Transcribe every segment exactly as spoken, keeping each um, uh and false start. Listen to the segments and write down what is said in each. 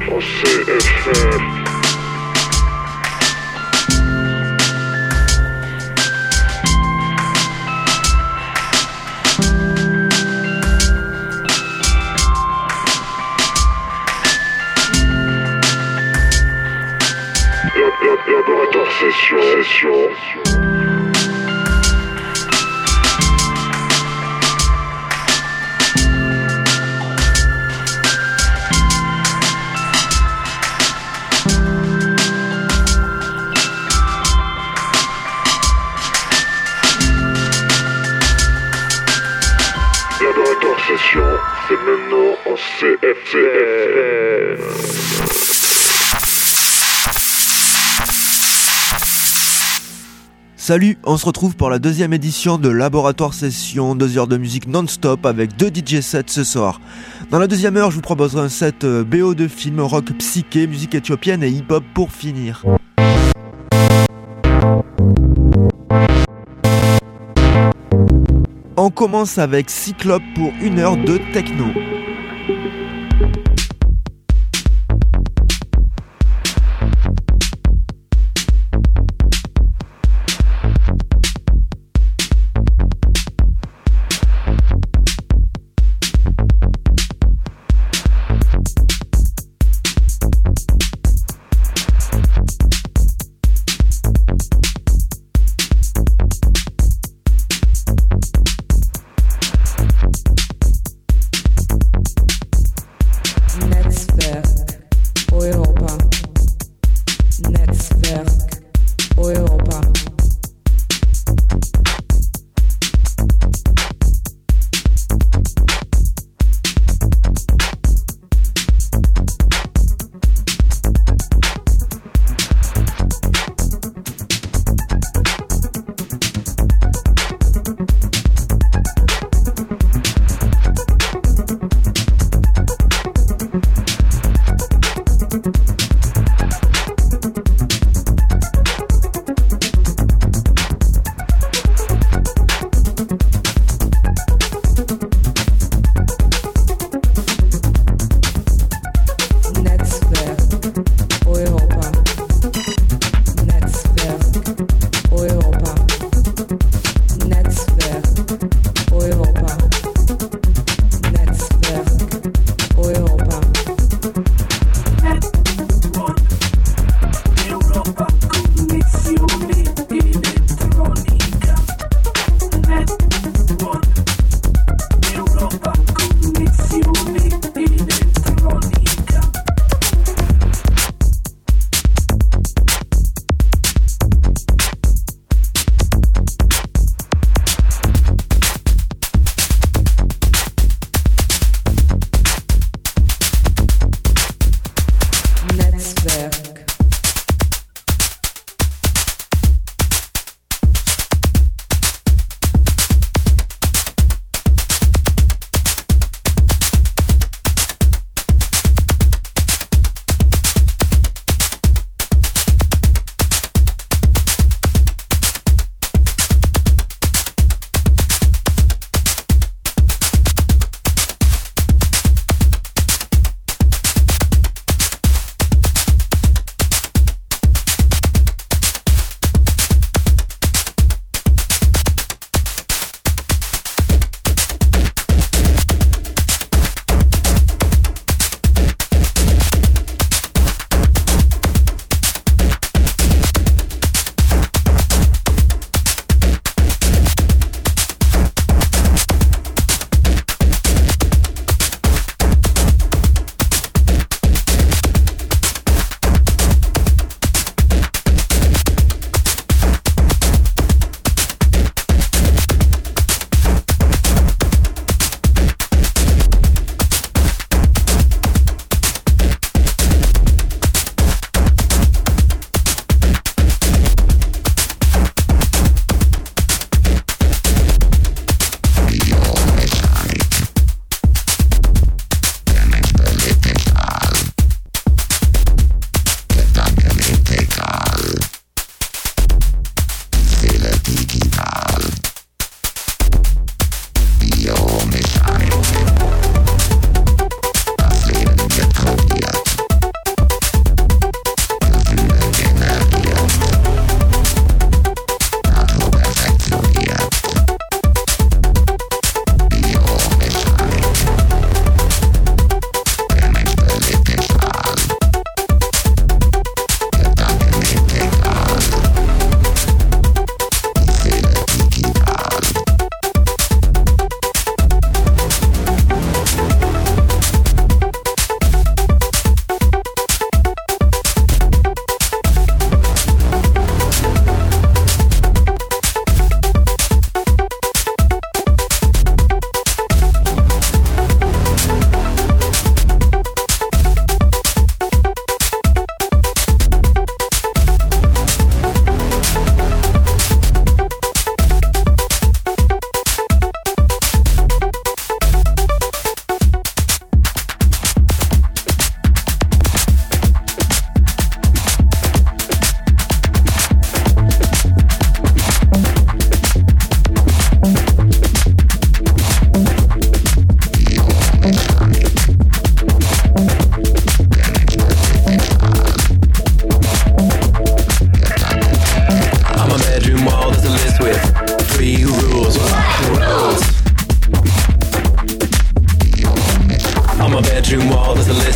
en C F M. Laboratoire session, session. Laboratoire session, c'est maintenant en C F M. Salut, on se retrouve pour la deuxième édition de Laboratoire Session, deux heures de musique non-stop avec deux D J sets ce soir. Dans la deuxième heure, je vous proposerai un set B O de film, rock psyché, musique éthiopienne et hip-hop pour finir. On commence avec Cyclope pour une heure de techno.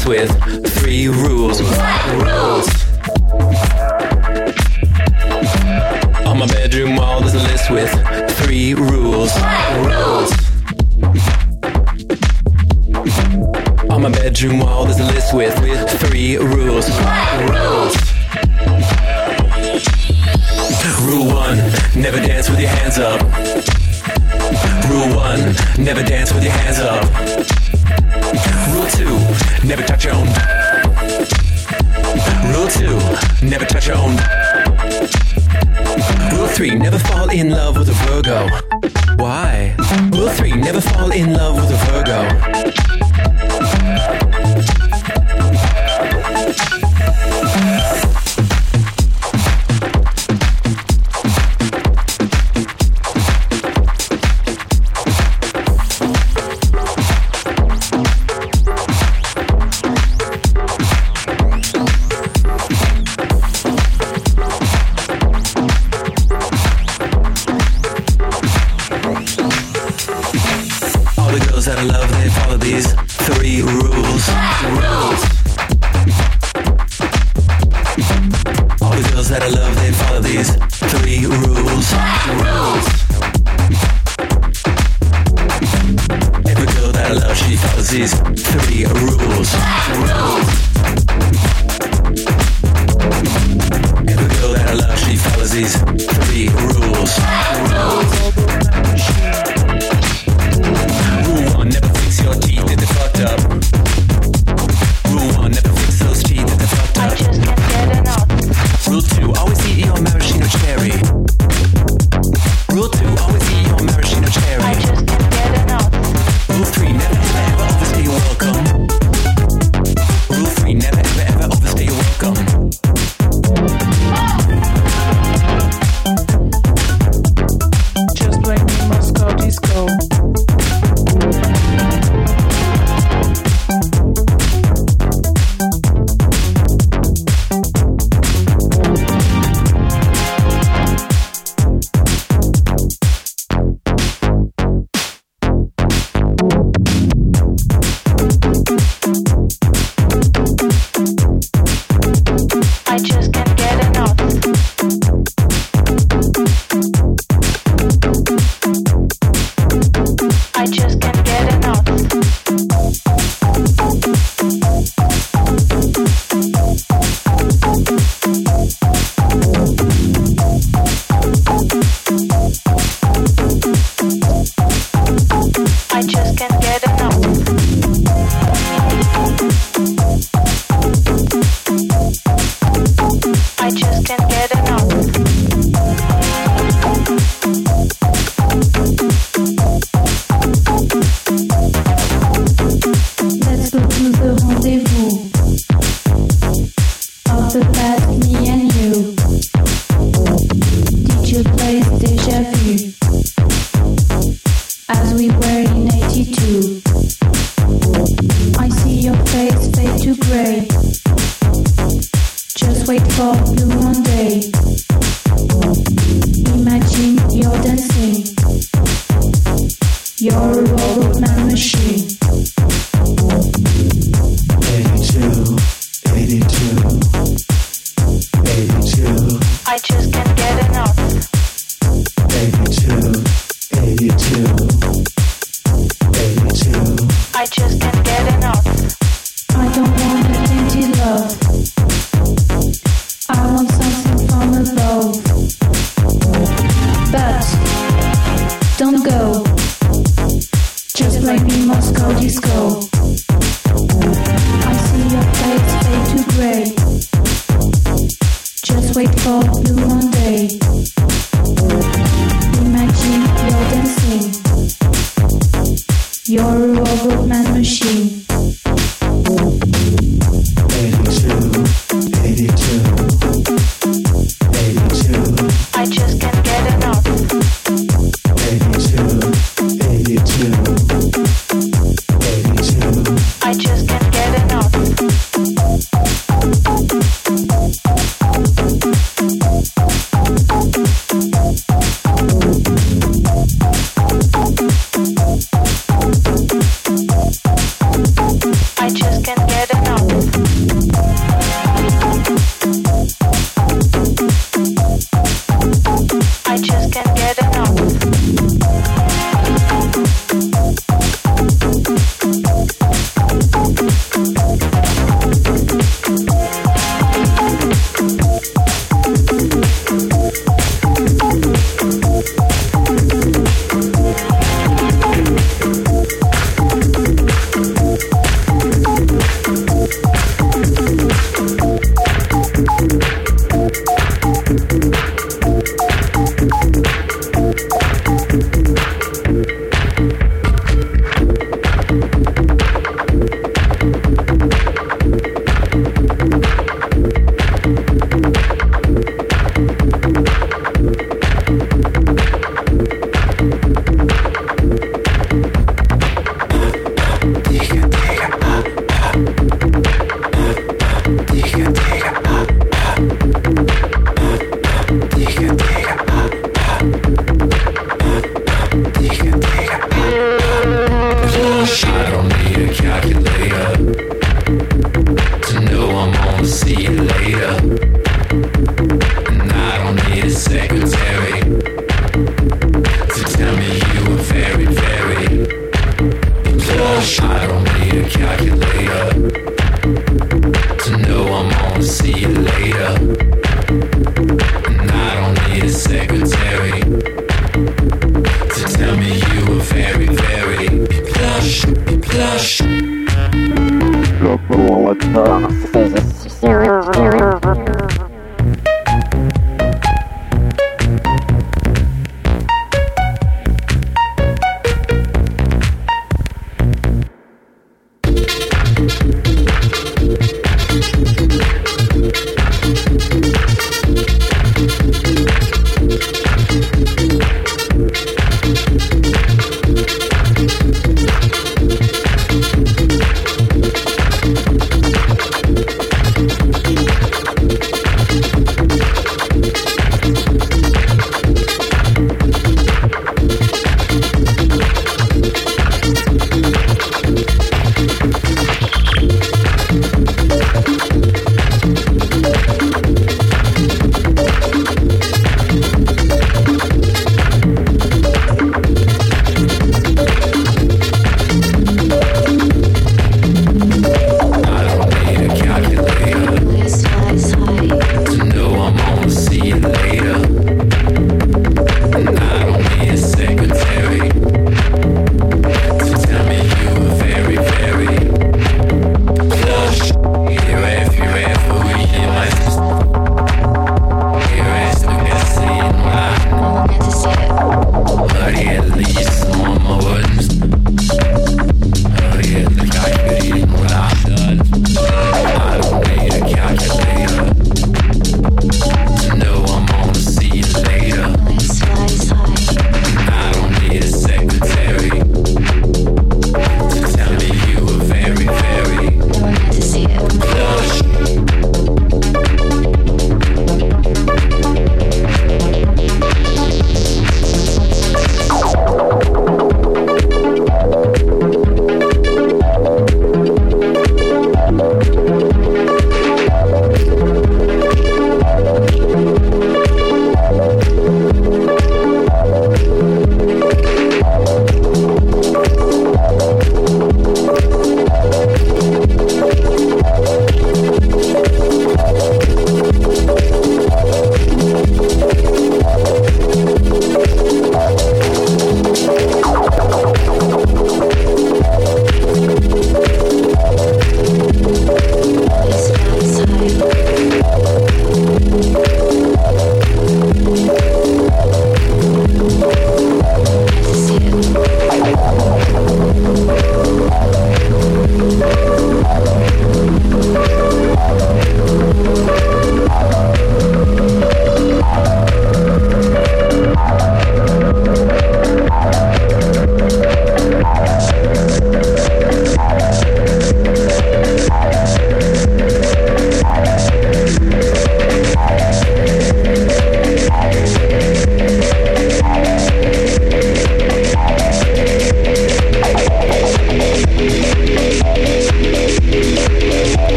list with three rules. What rules? On my bedroom wall there's a list with three rules. What rules? On my bedroom wall there's a list with, with three rules. What rules? Rule one, never dance with your hands up. Rule one, never dance with your hands up. Rule two, never touch your own. Rule two, never touch your own. Rule three, never fall in love with a Virgo. Why? Rule three, never fall in love with a Virgo.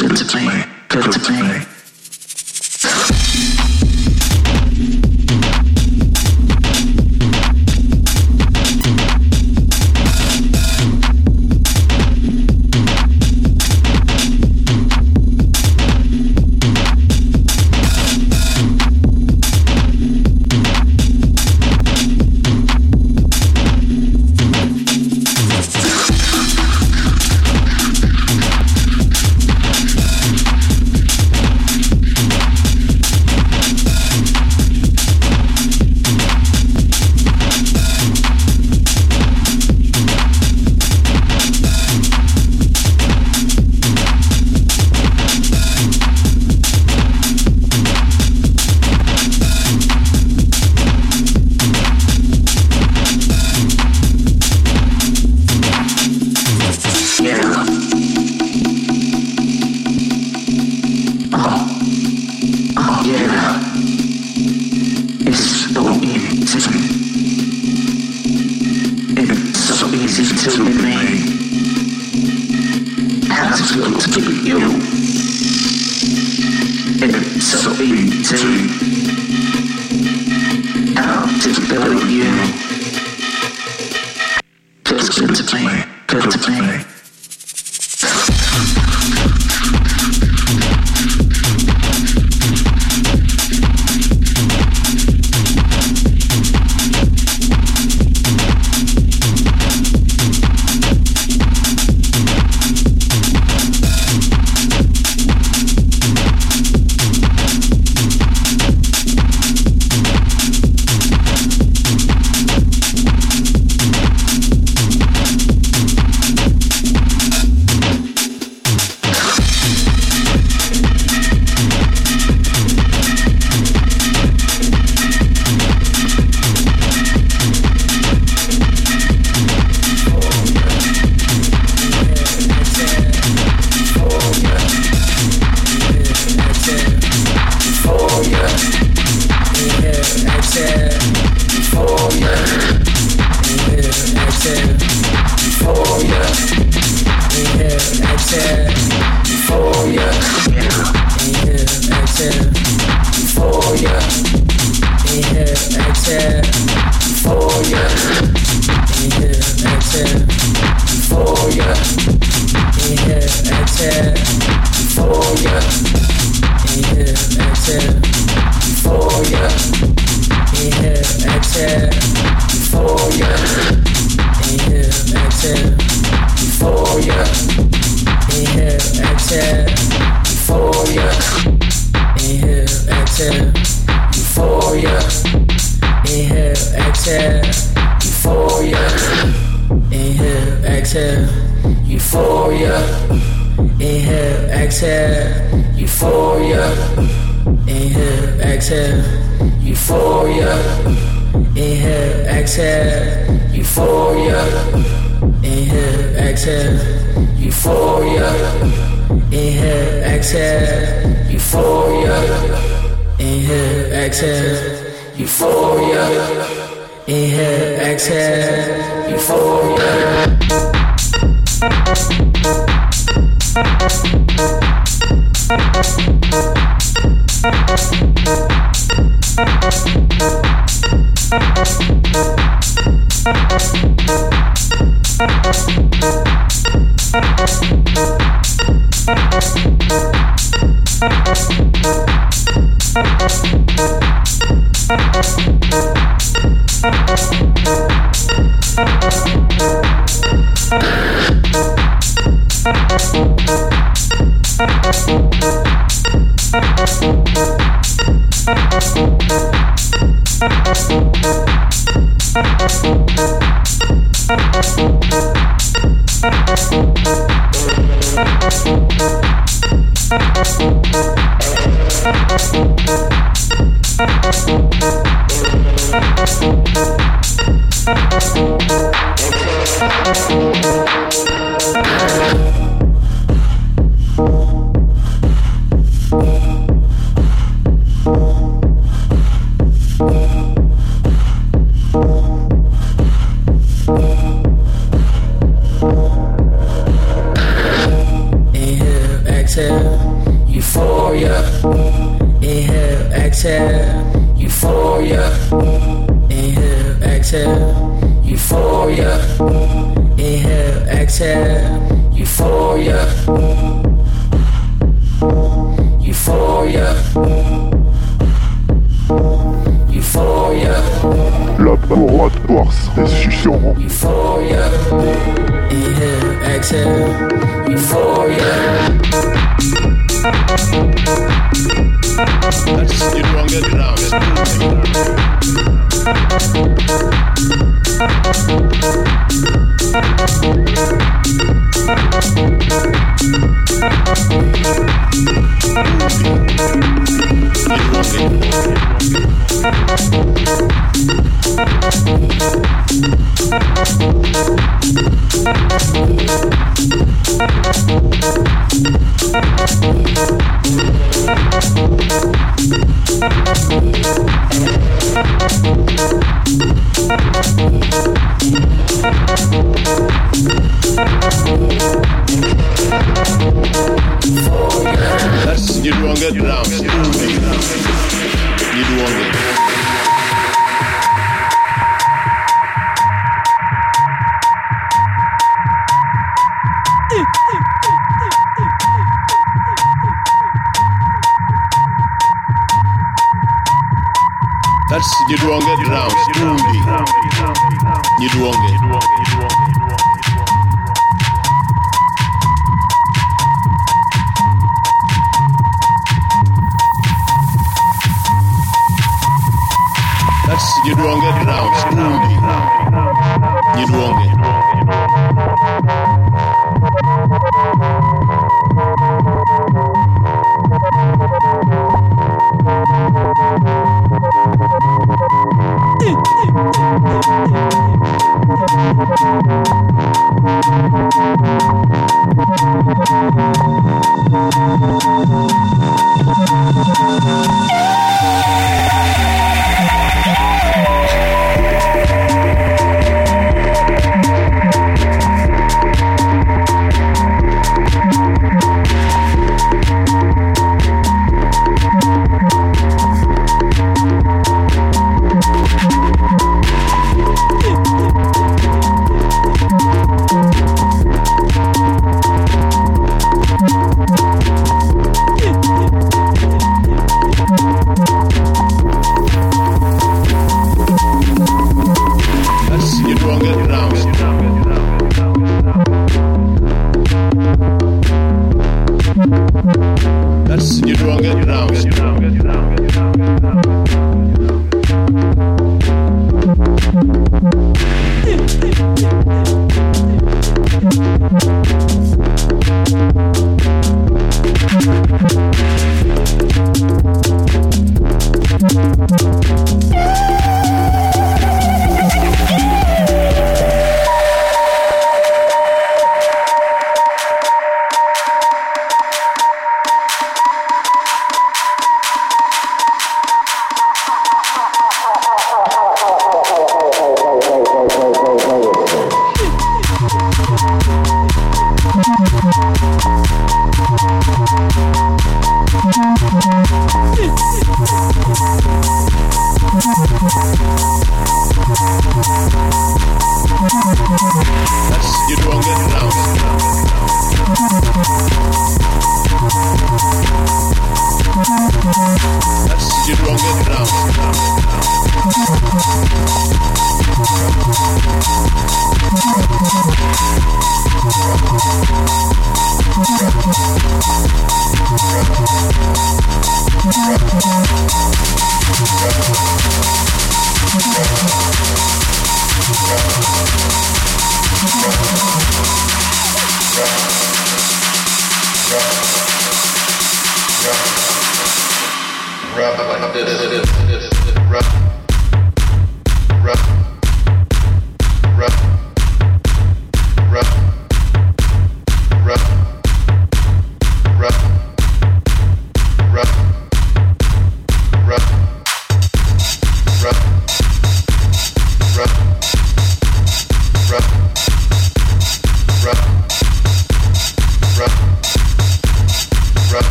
Inhale, exhale. Euphoria. Inhale, exhale. Euphoria. Inhale, exhale. Euphoria. Inhale, exhale. Euphoria. Euphoria. Euphoria. Laboratoire session. Euphoria. Inhale, exhale. Euphoria. That's you don't get it now. That's you don't get it now. You don't get it. That's you don't get it now. You don't get it. That's you don't get it now. You don't get it.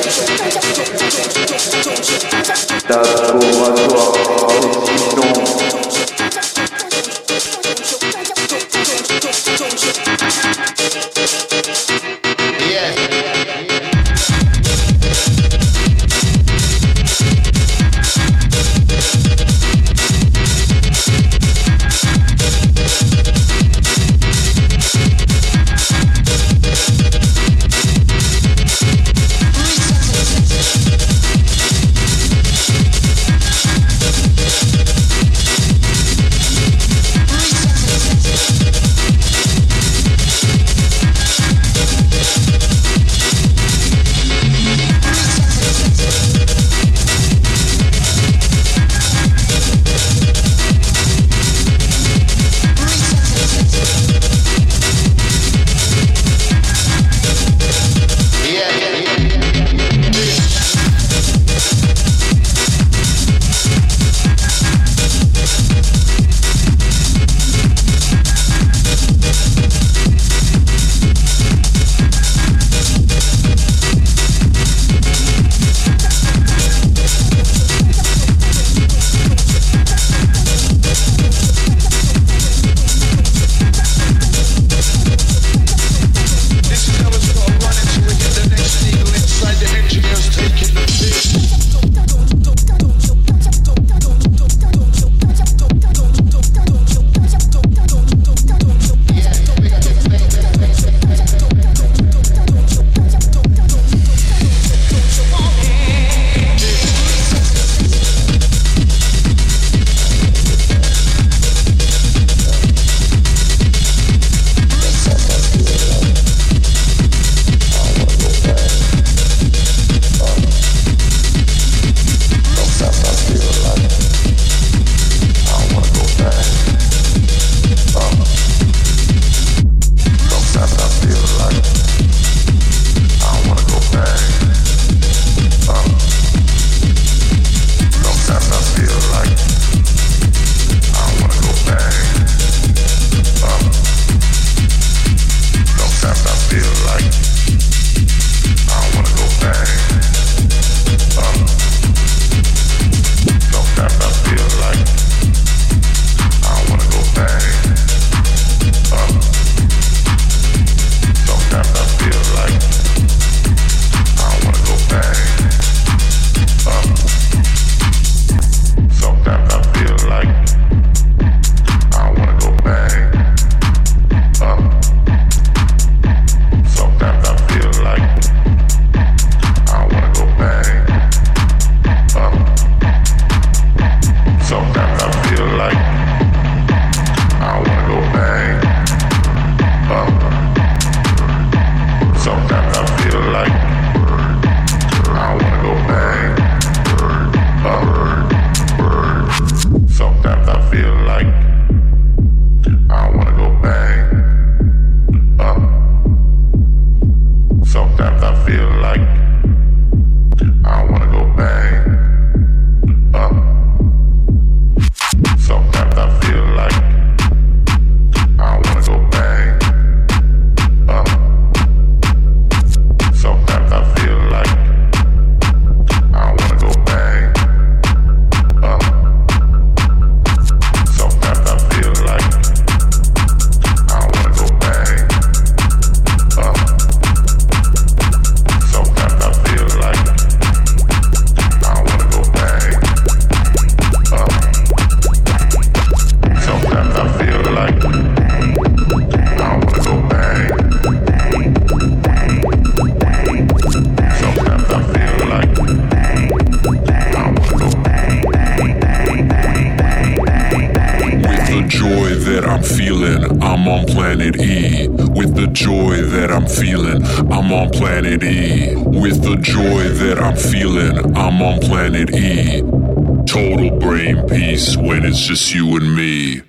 planet E. With the joy that I'm feeling, I'm on planet E. With the joy that I'm feeling, I'm on planet E. Total brain peace when it's just you and me.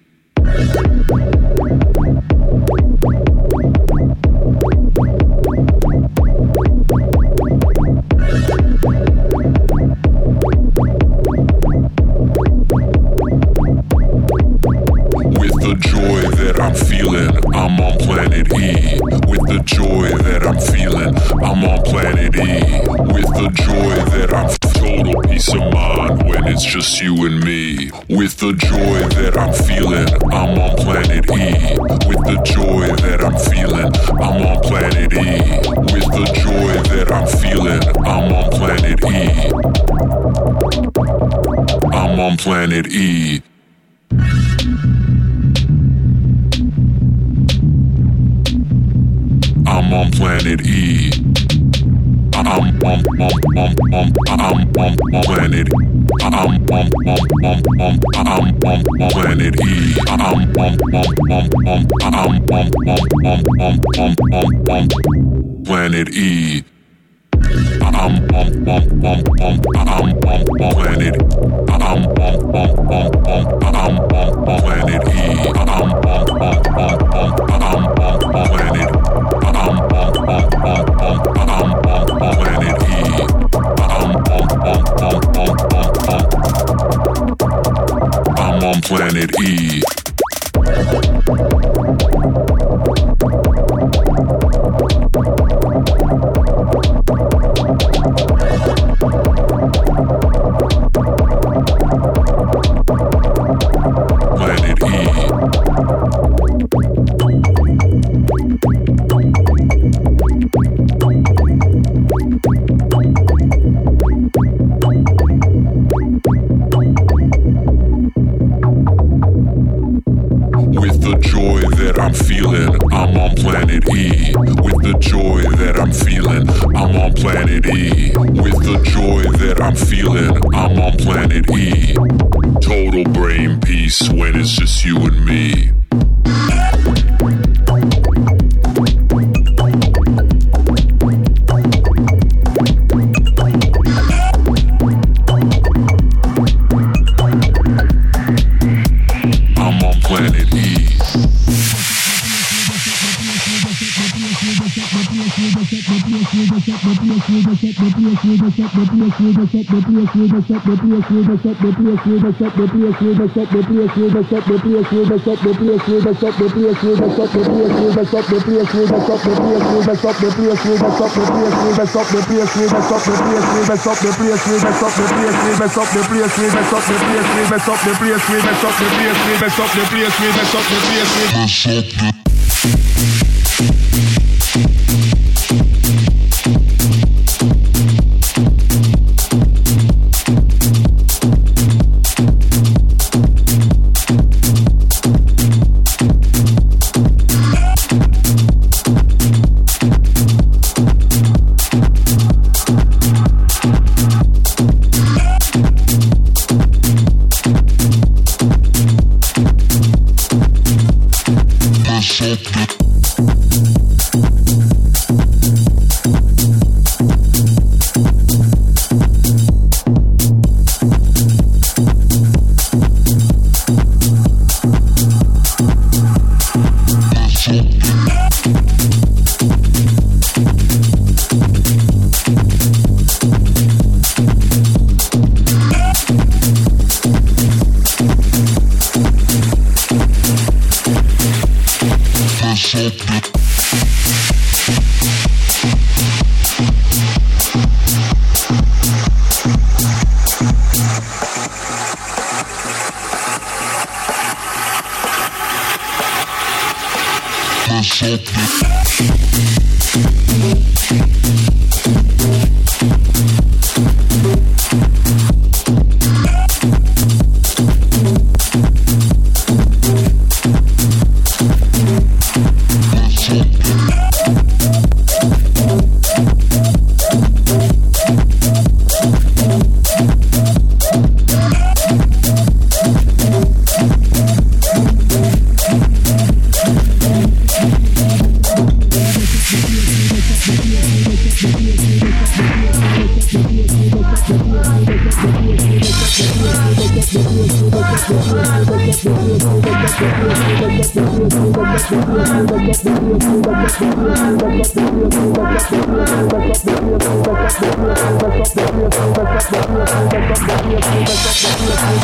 I'm on planet E. With the joy that I'm feeling, I'm on planet E. with the joy that I'm total peace of mind when it's just you and me. With the joy that I'm feeling, I'm on planet E. With the joy that I'm feeling, I'm on planet E. With the joy that I'm feeling, I'm on planet E. I'm on planet E. I'm on planet E. I'm on, on, on, on, I'm on planet. I'm on, on, on, on, I'm on planet E. I'm on, on, on, on, I'm on, on, on, on, on, planet E. I'm on, on, on, on, I'm on planet. I'm on, on, on, on, I'm on planet E. I'm on, on, on, on, I'm on planet. I'm on, on, on, on, I'm on planet E. I'm on, on, on, on, I'm on planet E. We'll be right back.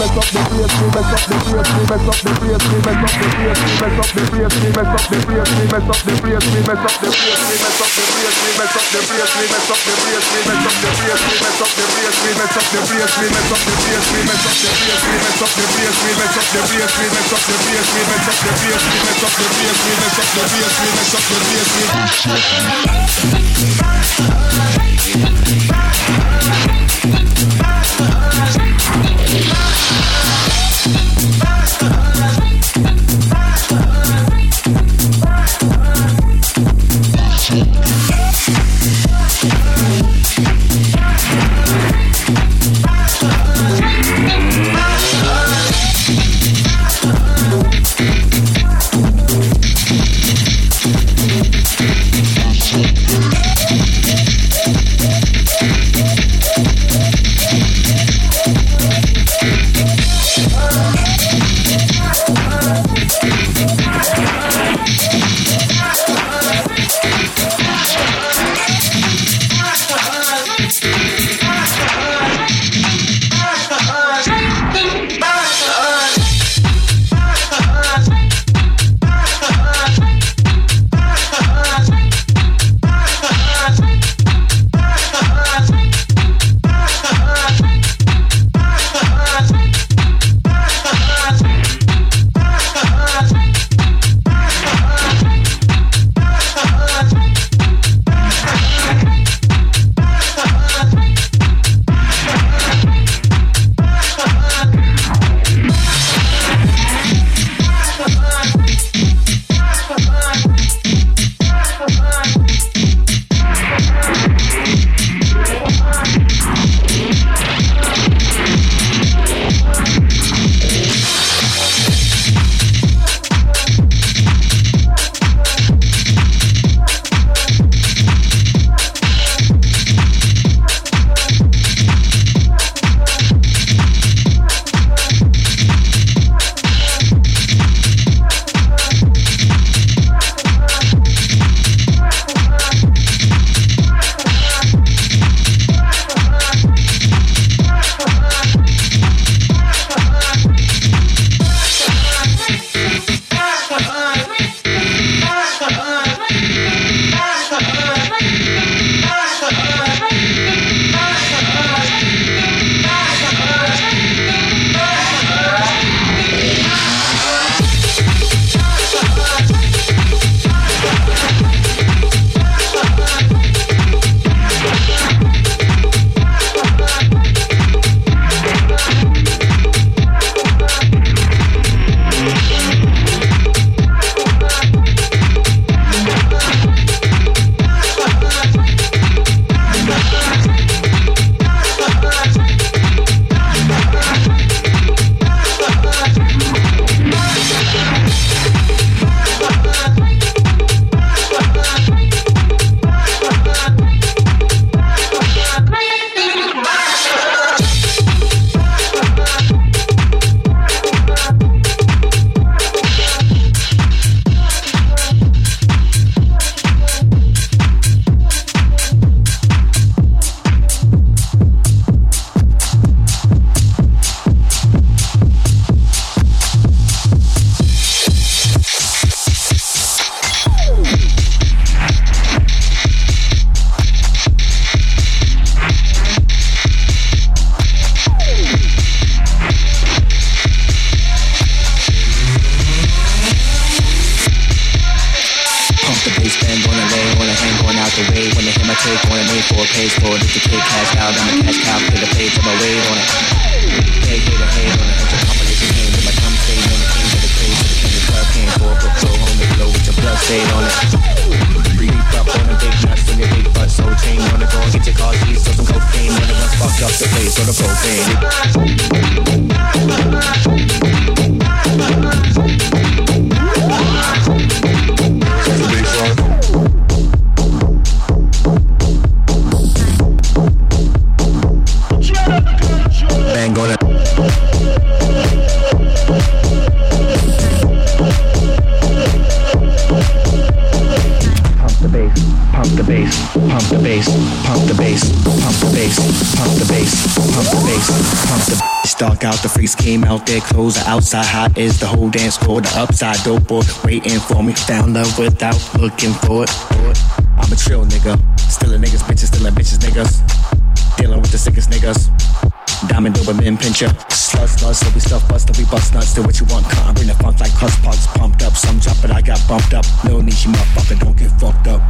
dark out, the freaks came out, their clothes are outside. Hot is the whole dance floor, the upside dope boy waiting for me. Found love without looking for it. I'm a trill nigga, still a niggas, bitches, still a bitches, niggas. Dealing with the sickest niggas. Diamond Doberman pincher. Slut, slut, so we stuff bust, we bust nuts. Do what you want, can't bring the funk like cuss parts. Pumped up, some drop, but I got bumped up. No need, you motherfucker, don't get fucked up.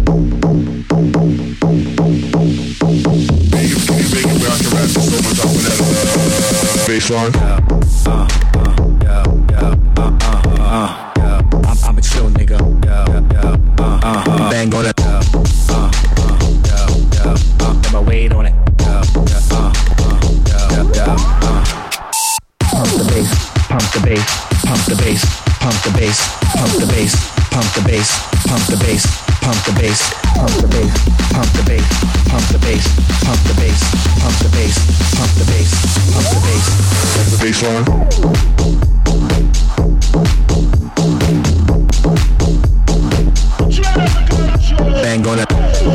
Hey, you can you make it where I can rap so much off of that uh, baseline? Yeah, uh, uh, yeah, yeah, uh, uh, uh, yeah. I'm, I'm a chill nigga. Yeah, yeah, uh, uh, uh. Bang on it. Yeah, uh, uh, yeah, yeah, uh. Put my weight on it. Yeah, yeah, uh, uh, yeah, yeah, uh. Pump the bass, pump the bass, pump the bass, pump the bass, pump the bass, pump the bass, pump the bass, pump the bass, pump the bass, pump the bass, pump the bass, pump the bass, pump the bass, pump the bass, pump the bass. That's the baseline. Bang on it.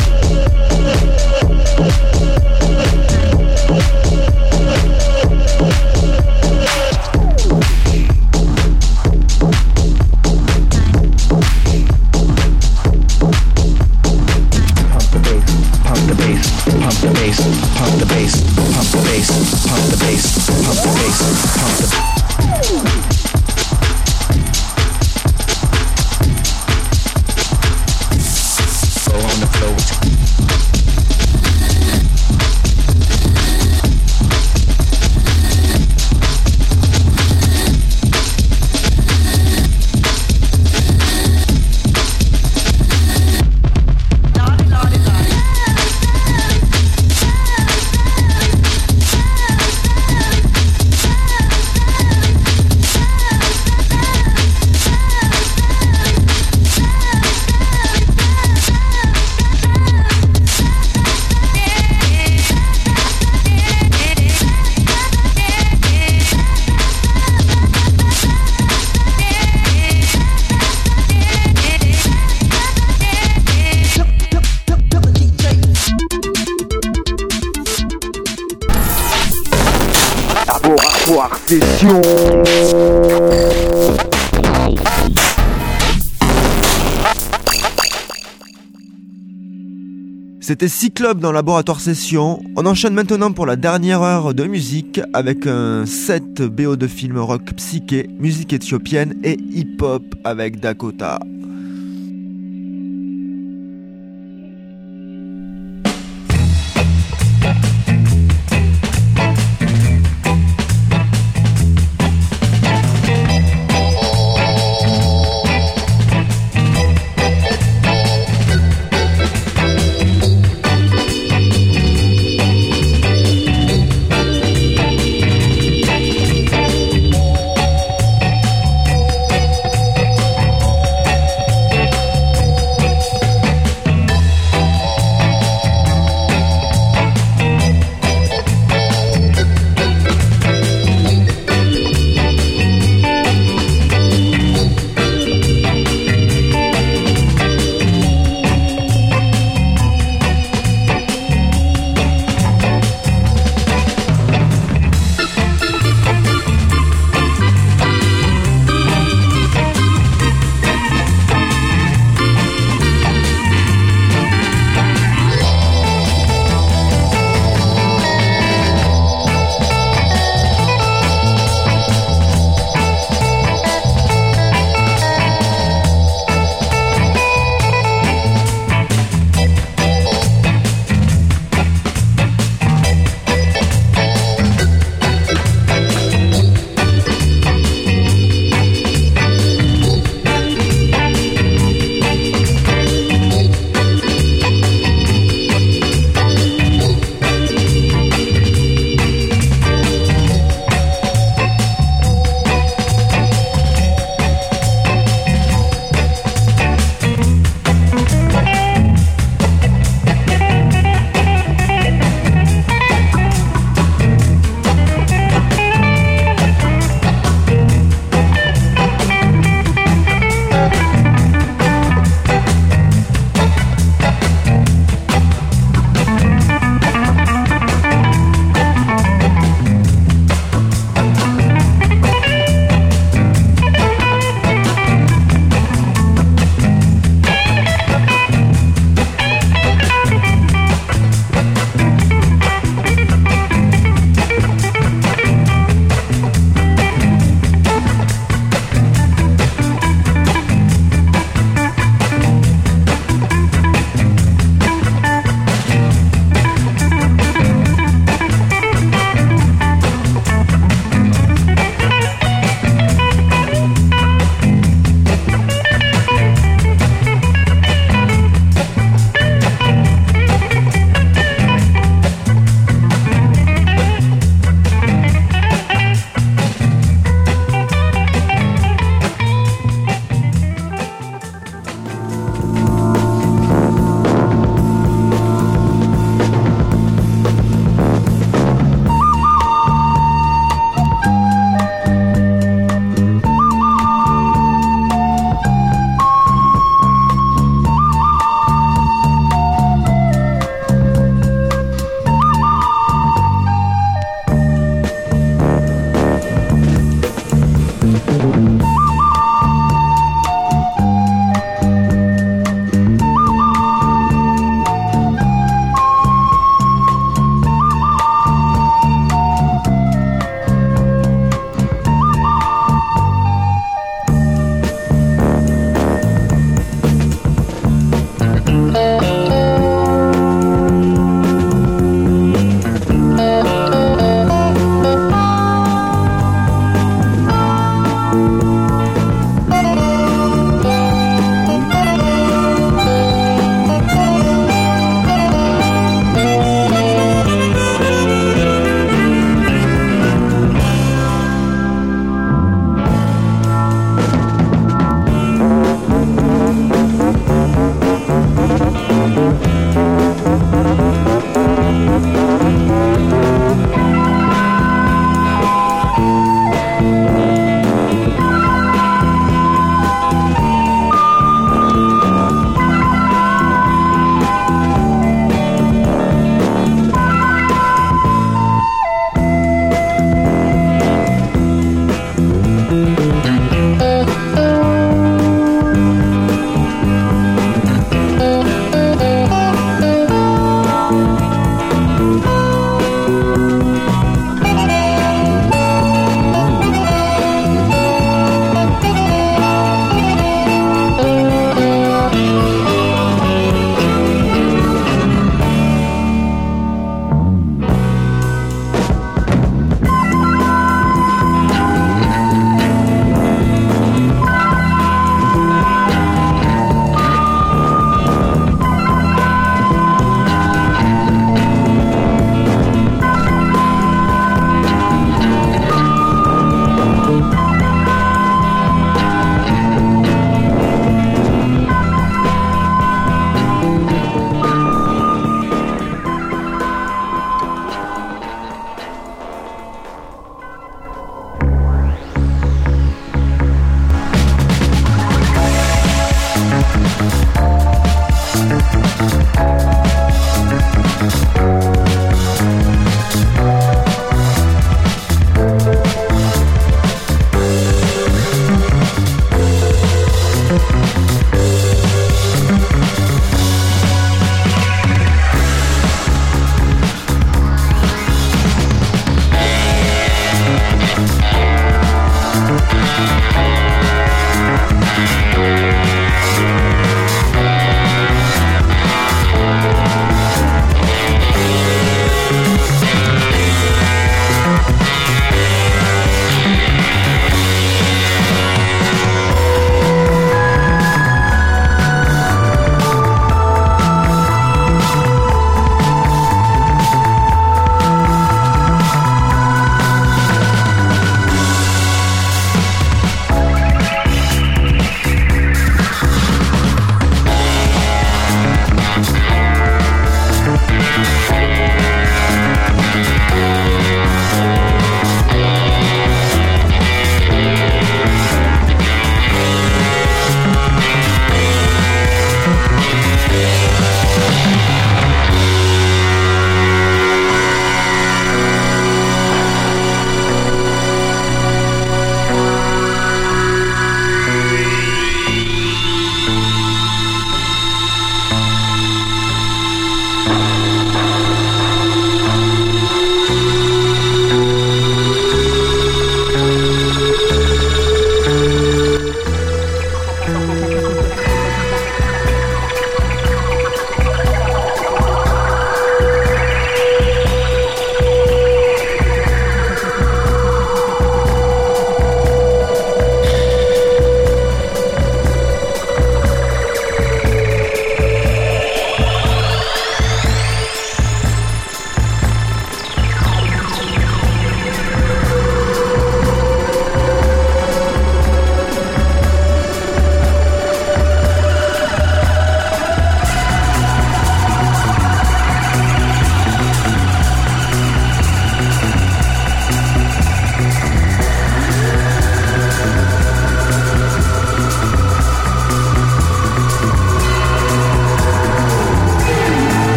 Pump the bass, pump the bass, pump the bass, pump the bass, pump the bass, pump the flow on the flow. Laboratoire Session. C'était Cyclope dans Laboratoire Session. On enchaîne maintenant pour la dernière heure de musique avec un set B O de film rock psyché, musique éthiopienne et hip-hop avec Dakota.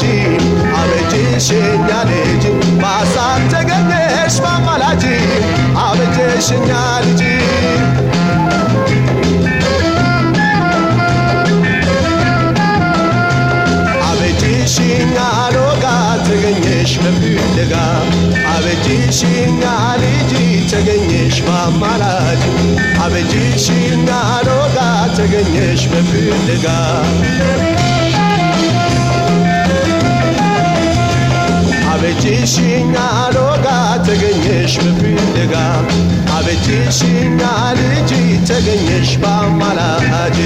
አበጅሽኛ ልጅ ባሳብ ተገኘሽ ማማላጅ አበጅሽኛ ልጅ አበጅሽኛ ሎጋ ተገኘሽ በፍለጋ አበጅሽኛ ልጅ ተገኘሽ ማማላጅ አበጅሽኛ ሎጋ ተገኘሽ በፍለጋ አበጅሽኛ ሎጋ ተገኘሽ በፍለጋ አበጅሽኛ ልጅ ተገኘሽ ማማላጅ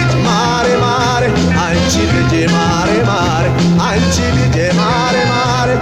Mare, mare,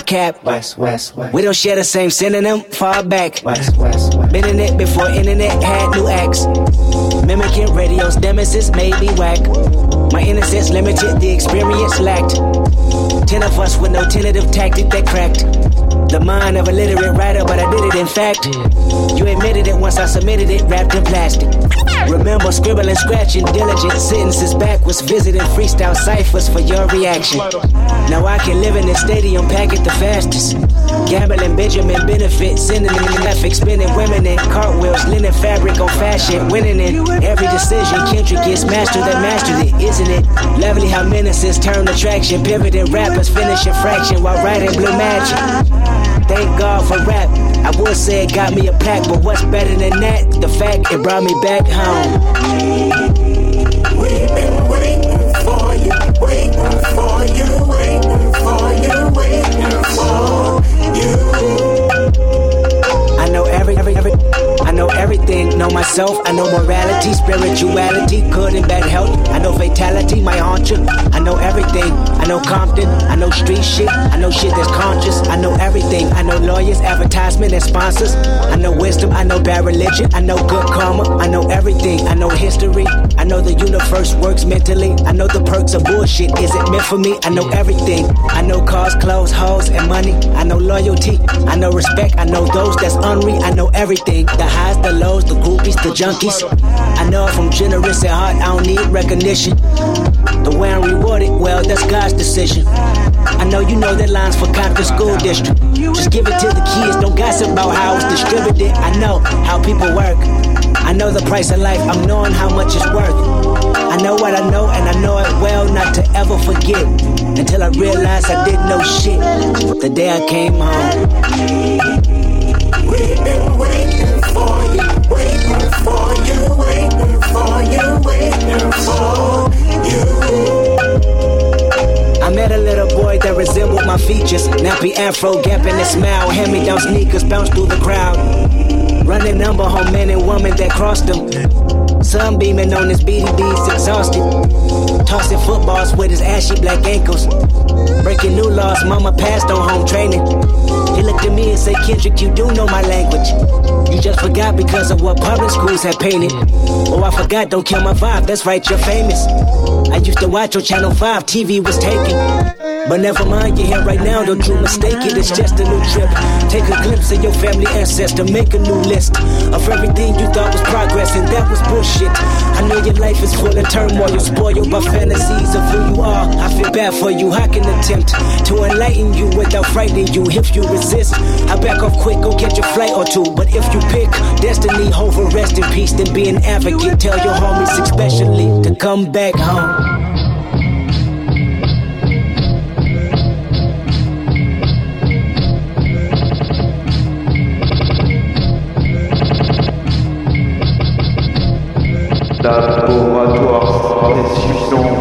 cap. West, west, west. We don't share the same synonym, far back. West, west, west. Been in it before internet had new acts. Mimicking radio's nemesis made me whack. My innocence limited, the experience lacked. Ten of us with no tentative tactic that cracked the mind of a literate writer, but I did it in fact. You admitted it once I submitted it, wrapped in plastic. Remember scribbling, scratching, diligent sentences backwards, visiting freestyle ciphers for your reaction. Now I can live in this stadium, pack it the fastest. Gambling Benjamin benefit, sending in graphic, spinning women in cartwheels, linen fabric on fashion, winning in every decision. Kendrick gets mastered that mastered it, isn't it? Lovely how menaces turn attraction, pivoting rappers finishing fraction while writing blue magic. Thank God for rap. I would say it got me a plaque, but what's better than that? The fact it brought me back home. We've been waiting for you, waiting for you, waiting for you, waiting for you. I know every, every, every, I know everything. Know myself, I know morality, spirituality, good and bad health. I know fatality, my hauncher. I know everything. I know Compton, I know street shit. I know shit that's conscious. I know everything. I know lawyers, advertisement, and sponsors. I know wisdom, I know bad religion. I know good karma. I know everything. I know history. I know the universe works mentally. I know the perks of bullshit. Is it meant for me? I know everything. I know cars, clothes, hoes, and money. I know loyalty. I know respect. I know those that's unreal. I know everything. The highs, the lows, the groupies, the junkies. I know if I'm generous at heart, I don't need recognition. The way I'm rewarded, well, that's God's decision. I know you know that line's for Compton School District. Just give it to the kids, don't gossip about how it's distributed. I know how people work. I know the price of life, I'm knowing how much it's worth. I know what I know, and I know it well not to ever forget. Until I realized I didn't know shit the day I came home. We've been waiting for you, waiting for you, waiting for you, waiting for you. I met a little boy that resembled my features. Nappy afro, gap in his smile. Hand-me-down sneakers bounce through the crowd. Running number home men and women that crossed him. Sunbeaming on his B D Bs, exhausted. Tossing footballs with his ashy black ankles. Breaking new laws, mama passed on home training. He looked at me and said, Kendrick, you do know my language. You just forgot because of what public schools had painted. Oh, I forgot, don't kill my vibe, that's right, you're famous. I used to watch on Channel five, T V was taken. But never mind, you're here right now, don't you mistake it, it's just a new trip. Take a glimpse of your family ancestor, make a new list of everything you thought was progress, and that was bullshit. I know your life is full of turmoil, you're spoiled by fantasies of who you are. I feel bad for you, I can attempt to enlighten you without frightening you. If you resist, I back off quick, go catch a flight or two. But if you pick destiny over rest in peace, then be an advocate. Tell your homies especially to come back home. Laboratoire Session.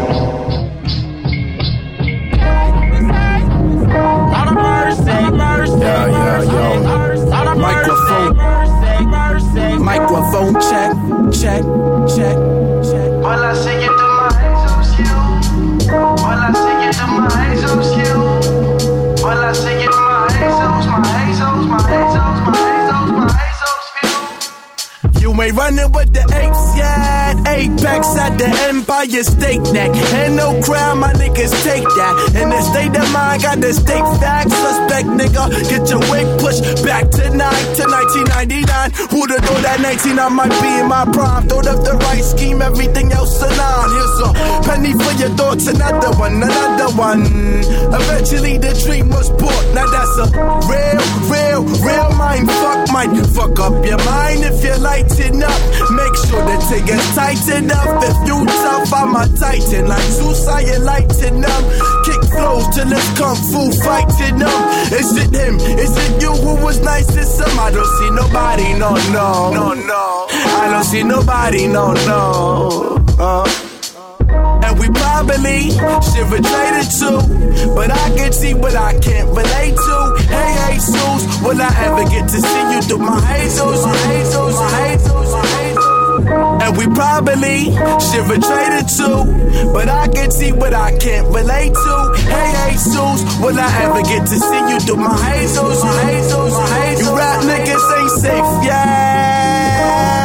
Yeah, yeah, yo. Microphone. Microphone check, check, check, check. All I see you do my eyes on you. All I see you do my eyes on you. All I see you do my eyes on my eyes on my eyes on my eyes on my eyes on you. You ain't running with the apes yet. Apex at the Empire State Neck. Ain't no crime, my niggas take that. In the state of mind, got the state facts. Suspect nigga, get your wig pushed back tonight to nineteen ninety-nine. Who'd have thought that nineteen I might be in my prime? Thought of the right scheme, everything else align. Here's a penny for your thoughts, another one, another one. Eventually the dream was bought. Now that's a real, real, real mind fuck. Might fuck up your mind if you lighten up. Make sure the ticket's tighten up. If you tough, I'm a titan. Like Zeus, I ain't lighten up. Kick flows till it's kung fu fighting up. Is it him? Is it you who was nicest? Some I don't see nobody, no, no, no, no. I don't see nobody, no, no. Uh. And we probably should relate it too, but I can see what I can't relate to. Hey, Jesus, will I ever get to see you through my Jesus, my Jesus, my Jesus, my Jesus? And we probably should have traded too, but I can see what I can't relate to. Hey, Jesus, will I ever get to see you through my hazels? My hazels, my hazels. You rap niggas ain't safe, yeah.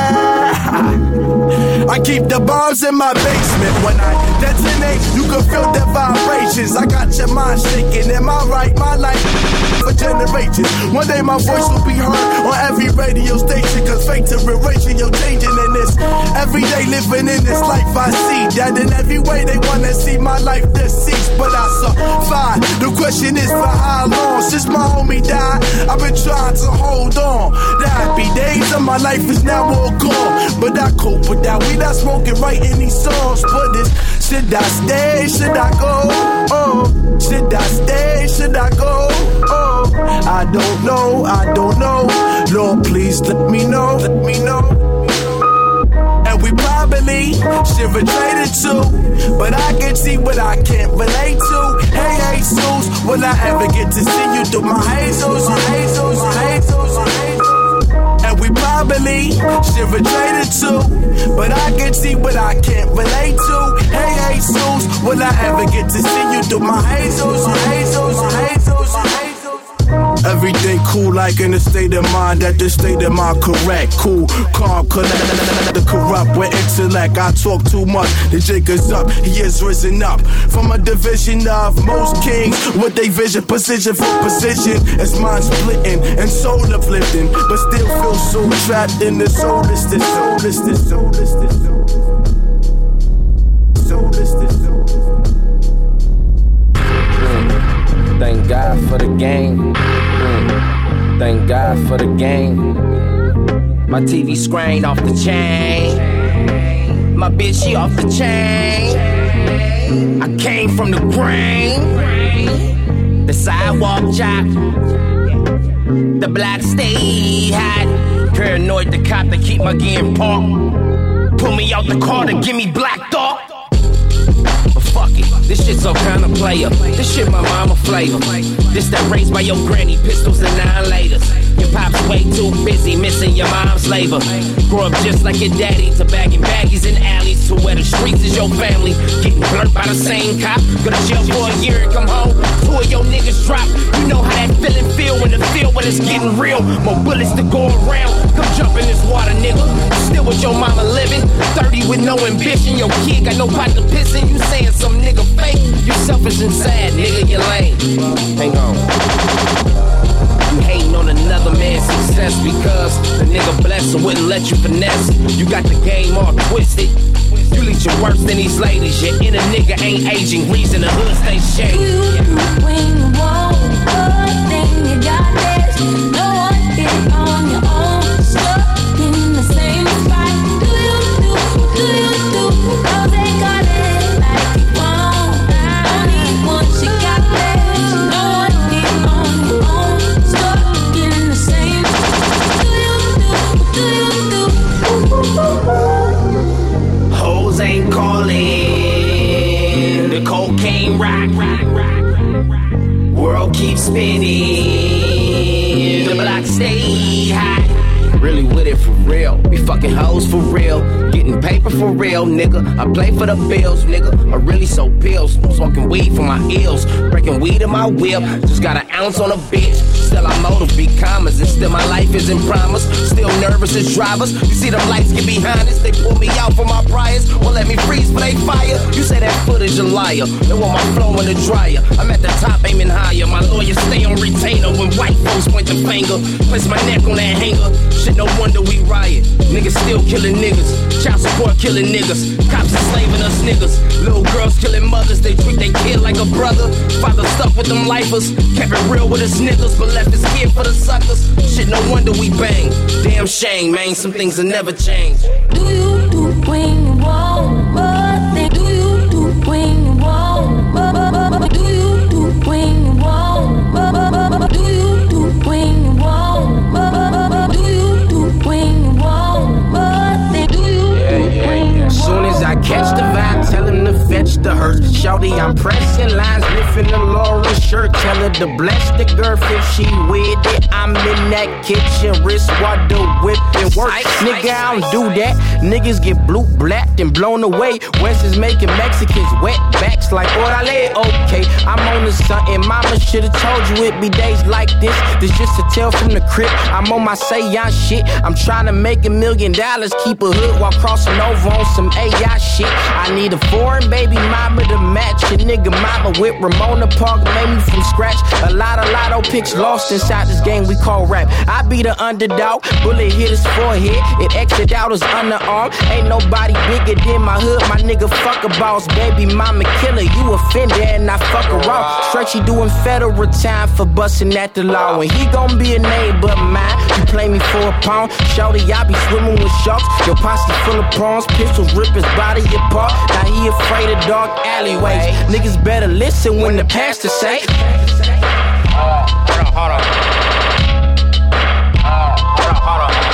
I keep the bombs in my basement. When I detonate, you can feel the vibrations. I got your mind shaking. Am I right? My life for generations. One day my voice will be heard on every radio station. Cause fate to ratio changing in this. Every day living in this life I see that in every way they wanna see my life deceased. But I survive. The question is for how long? Since my homie died, I've been trying to hold on. The happy days of my life is now all gone. But I cope with that. We not smoking, writing these songs. But this, should I stay? Should I go? Oh, should I stay? Should I go? Oh, I don't know. I don't know. Lord, please let me know. Let me know. And we probably should have traded too, but I can see what I can't relate to. Hey, Jesus, will I ever get to see you through my hazels? My hazels, my hazels, my hazels. And we probably should have traded too, but I can see what I can't relate to. Hey, Jesus, will I ever get to see you through my hazels? My hazels, my hazels, my hazels. Everything cool, like in a state of mind that the state of mind correct. Cool, calm, connect, the corrupt with intellect. I talk too much, the jig is up, he is risen up from a division of most kings with they vision, position for position. It's mind splitting and soul uplifting, but still feel so trapped in the soulless, this soulless, this soulless, this soulless, soulless, this soulless. Thank God for the game. Mm. Thank God for the game. My T V screen off the chain. My bitch, she off the chain. I came from the grain. The sidewalk jock. The block stay hot. Paranoid the cop that keep my game parked. Pull me out the car to give me black dog. Fuck it, this shit's all kind of player. This shit my mama flavor. This that raised by your granny, pistols and nine laters. Your pop's way too busy missing your mom's labor. Grow up just like your daddy, to bagging baggies in alleys, to where the streets is your family. Getting blurred by the same cop. Go to jail for a year and come home. Two of your niggas drop. You know how that feeling feel when the feel when it's getting real. More bullets to go around. Come jump in this water, nigga. Still with your mama living. thirty with no ambition. Your kid got no pot to piss in. You saying some nigga fake. You selfish and sad, nigga, you lame. Hang on. You hating on another man's success because the nigga blessed and wouldn't let you finesse. You got the game all twisted. You leeching worse than these ladies. Your inner nigga ain't aging. Reason the hood stay shady. You when you want good thing, you got this. No one is on your own. Stuck in the same spot. Do you do? Do you do? Oh, they got it like you want. Only once you got this. No one is on your own. Stuck in the same spot. Do you do? Do you do? Hoes ain't calling. The cocaine rock. World keeps spinning. The block stay high. Really with it for real. We fucking hoes for real. Getting paper for real, nigga. I play for the bills, nigga. I really sold pills. Smoking weed for my ills. Breaking weed in my whip. Just got an ounce on a bitch. Still I motive be commas. And still my life isn't promised. Still nervous as drivers. You see them lights get behind us. They pull me out for my priors. Won't let me freeze for they fire. You say that footage a liar. They want my flow in the dryer. I'm at the top aiming higher. My lawyers stay on retainer when white folks point the finger. Place my neck on that hanger. Shit, no wonder we riot. Niggas still killing niggas. Child support killing niggas. Cops enslaving us niggas. Little girls killing mothers. They treat their kid like a brother. Father stuck with them lifers. Kept it real with his niggas, but left his kid for the suckers. Shit, no wonder we bang. Damn shame, man. Some things will never change. Do you do when you want good thing? Do you do when you want? Do you do when you want? Do you do when you want? Do you do when you want? Do you do when you want? Soon as I catch the vibe, tell him to fetch the hearse. Shawty, I'm pressing lines, lifting the Laura shirt. Tell her to bless the girl if she with it. I'm in that kitchen, wrist while the whip and work. Nigga, I don't do that. Niggas get blue, blacked, and blown away. West is making Mexicans wet backs like orale. Okay, I'm on to something. Mama should've told you it be days like this. This just a tale from the crib. I'm on my seance shit. I'm trying to make a million dollars. Keep a hood while crossing over on some A I shit. I need a foreign baby mama to match a nigga mama with Ramona Park. Made me from scratch. A lot of lotto picks lost inside this game we call rap. I be the underdog. Bullet hit his forehead. It exit out his underarm. Ain't nobody bigger than my hood. My nigga fuck a boss. Baby mama killer. You offended and I fuck her off. Stretchy doing federal time for busting at the law. And he gon' be a neighbor of mine. You play me for a pound. Shawty, I be swimming with sharks. Your posse full of prawns. Pistols rip his body apart. Now he afraid of dark alleyways. Niggas better listen when the pastor say. Uh, hold on, hold on. Uh, hold on, hold on.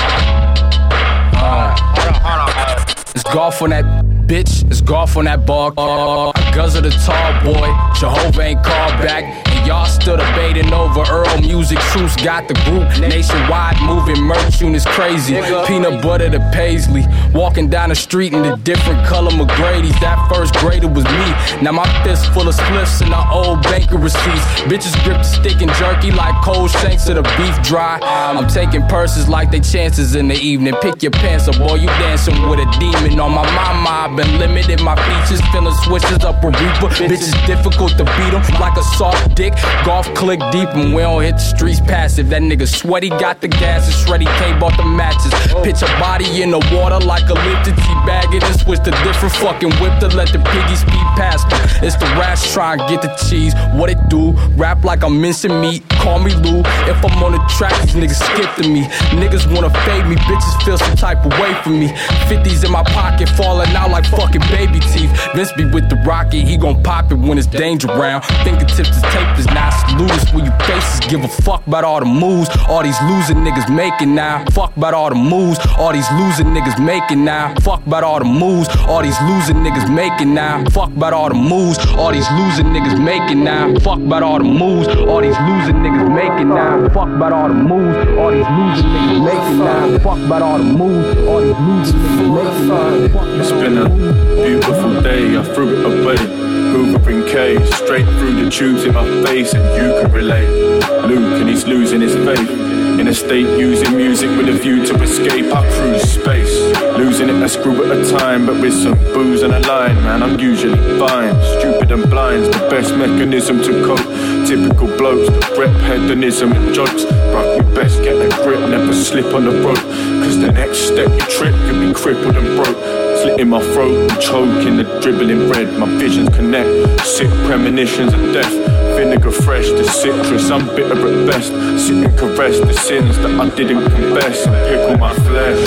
Uh, hold on, hold on. It's golf on that bitch. It's golf on that bar. Uh, I guzzle the tall boy. Jehovah ain't called back. And y'all still debating over Earl music. Truce got the group nationwide moving. Merch units crazy. Peanut butter to Paisley. Walking down the street in the different color McGrady's. That first grader was me. Now my fist full of spliffs and the old banker receipts. Bitches grip the stick and jerky like cold shanks of the beef dry. I'm taking purses like they chances in the evening. Pick your pants up, boy, you dancing with a demon. On my mama, I've been limited my features. Feeling switches up a reaper. Bitches difficult to beat them like a soft dick. Golf click deep and we don't hit the streets passive. That nigga sweaty got the gas and Shreddy K bought the matches. Pitch a body in the water like a lifted bag it and switch to different fucking whip to let the piggy speed past me. It's the rats trying to get the cheese. What it do? Rap like I'm mincing meat. Call me Lou. If I'm on the track, these niggas skip to me. Niggas wanna fade me. Bitches feel some type of way from me. fifties in my pocket falling out like fucking baby teeth. Vince be with the rocket. He gon' pop it when it's danger round. Fingertips is taped is not salutes. When you faces give a fuck about all the moves. All these losing niggas making now. Fuck about all the moves. All these losing niggas making now. Fuck about all the moves. All these losing niggas making now. Fuck about all the moves. All these losing niggas making now. Fuck about all the moves. All these losing niggas making now. Fuck about all the moves. All these losing niggas making now. Fuck about all the moves. All these losing niggas making now. It's been a beautiful day. I threw it away. Hoover in K, straight through the tubes in my face, and you can relate. Luke and he's losing his faith. In a state using music with a view to escape, I cruise space. Losing it a screw at a time, but with some booze and a line, man, I'm usually fine. Stupid and blind's the best mechanism to cope. Typical blokes, the rep hedonism and jokes. Bro, you best get a grip, never slip on the rope. Cause the next step you trip, you'll be crippled and broke. Slit in my throat and choking the dribbling red. My visions connect, sick premonitions of death. Vinegar fresh, the citrus, I'm bitter at best. Sit and caress the sins that I didn't confess. And pickle my flesh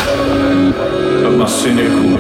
at my cynical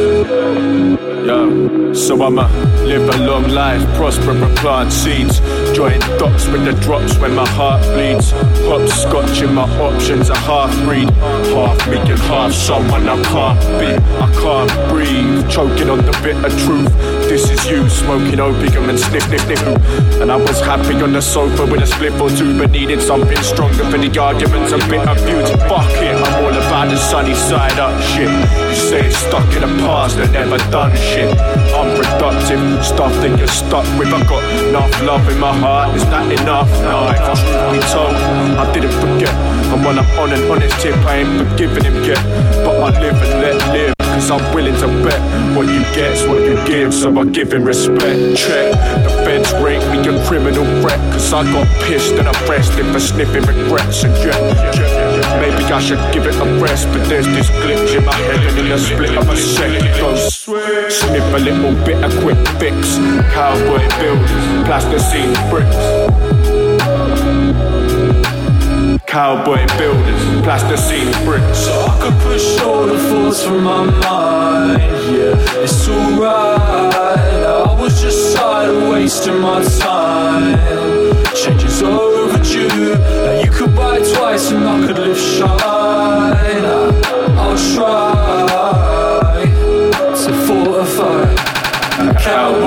best. Yeah, so I'ma live a long life, prosper and plant seeds. Join dots with the drops when my heart bleeds. Hopscotch in my options, a half-breed. Half me and half someone I can't be. I can't breathe, choking on the bitter truth. This is you, smoking opium and sniff, sniff, sniff. And I was happy on the sofa with a spliff or two, but needed something stronger for the arguments and bitter beauty. Fuck it, I'm all about the sunny side up shit. You say it's stuck in the past and never done shit. Unproductive stuff that you're stuck with. I got enough love in my heart, is that enough? No, if truth be told, I didn't forget. And when I'm on an honest tip, I ain't forgiving him yet. But I live and let live. Cause I'm willing to bet what you get's what you give, so I give him respect. Check, the feds rate me a criminal threat. Cause I got pissed and arrested for sniffing regrets. And yeah, yeah, maybe I should give it a rest. But there's this glitch in my head and in a split of a second it goes sniff a little bit of quick fix. Cowboy builders, plasticine bricks. Cowboy builders, plasticine bricks. So I could push all the thoughts from my mind. Yeah, it's alright. I was just tired of wasting my time. Change is overdue. Now you could buy twice and I could live shine. I'll try to fortify. Cowboy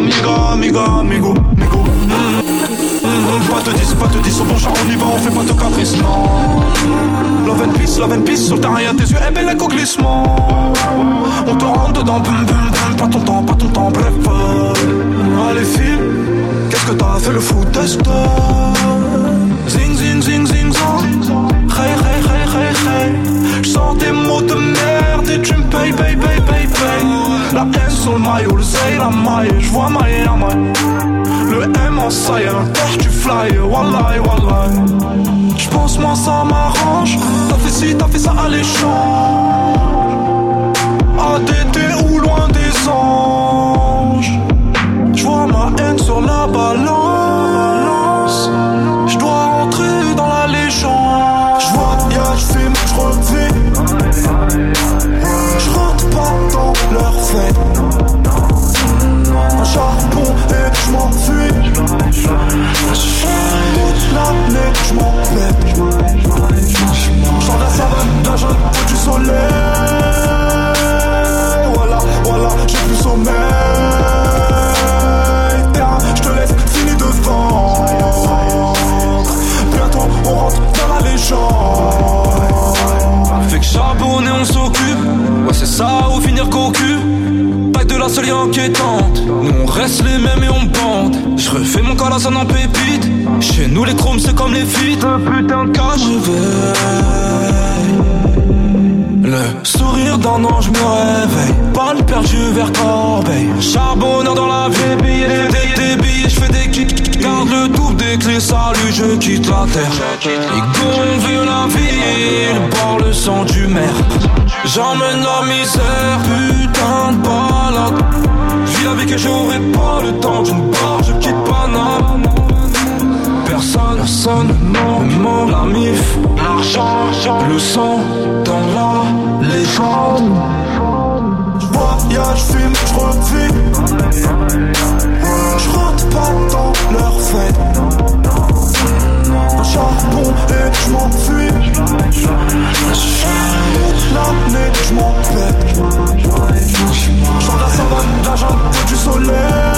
amiga, amiga, amigo, amigo. Mmh. Pas de dix, pas de dix, au bon genre on y va, on fait pas de caprice, non. Love and peace, love and peace, sur ta rien, tes yeux, eh ben l'écho glissement. On te rentre dedans, bum bum bum, pas ton temps, pas ton temps, bref. Allez file, qu'est-ce que t'as fait le fou test? Zing zing zing zing zang, hey hey hey hey hey. J'sens des mots de merde et tu me payes, payes, payes, payes, payes. La haine sur le maillot, le zay, la maille, j'vois maille, la maille. Le M en saille, l'inter tu fly, wallahi, wallahi. J'pense moi ça m'arrange, t'as fait ci, t'as fait ça à l'échange. A D T ou loin des anges. J'vois ma haine sur la balance. J'dois rentrer dans la légende. J'voyage, j'fume, j'revis. J'rentre pas dans leur fête. Un charbon et j'm'enfuis. Toute l'année j'm'en pète. J'sors de la savane, de la jungle, du soleil. Voilà, voilà, j'ai plus sommeil. Terrain, j'te laisse fini de vendre. Bientôt on rentre dans la légende. Fait que charbonner on s'occupe. Ouais c'est ça ou finir cocu. Pas que de la seule et inquiétante. Nous on reste les mêmes et on bande. Je refais mon calasan en pépite. Chez nous les chromes c'est comme les feats. Putain de cas je veille. Le sourire d'un ange me réveille. Pas le perdu vers Corbeil. Charbonneur dans la vie. Des billets, des, des billets, je fais des kicks. Garde le double des clés, salut, je quitte la terre. Ils gonflent la ville, par le sang du maire. J'emmène la misère, putain de balade. J'vis la vie que j'aurai pas le temps d'une barre, je quitte Paname. Personne, personne, non, non, la mif, l'argent, le sang, dans la légende. J'voyage, j'fume, j'revis. J'rentre pas dans leur fête. Un charbon et j'm'enfuis. Toute l'année j'm'en pète. J'sors de la savane, de la jungle, du soleil.